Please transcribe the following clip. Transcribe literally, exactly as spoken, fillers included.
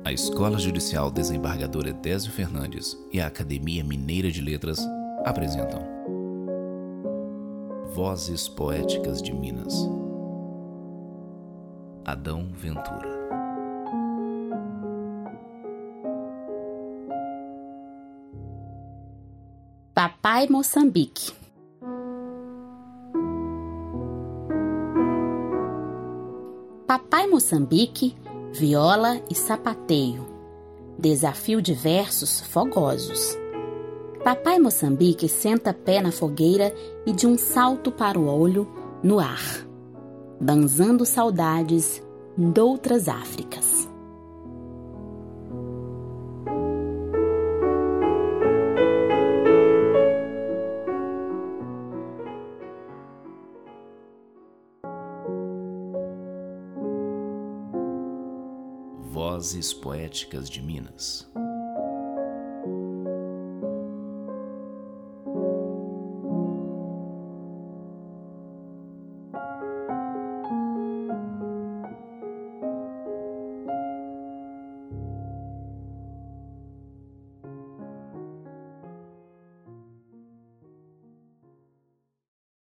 A Escola Judicial Desembargador Edésio Fernandes e a Academia Mineira de Letras apresentam Vozes Poéticas de Minas. Adão Ventura. Papai Moçambique. Papai Moçambique, viola e sapateio, desafio de versos fogosos. Papai Moçambique senta pé na fogueira e de um salto para o olho no ar, banzando saudades doutras Áfricas. Vozes Poéticas de Minas.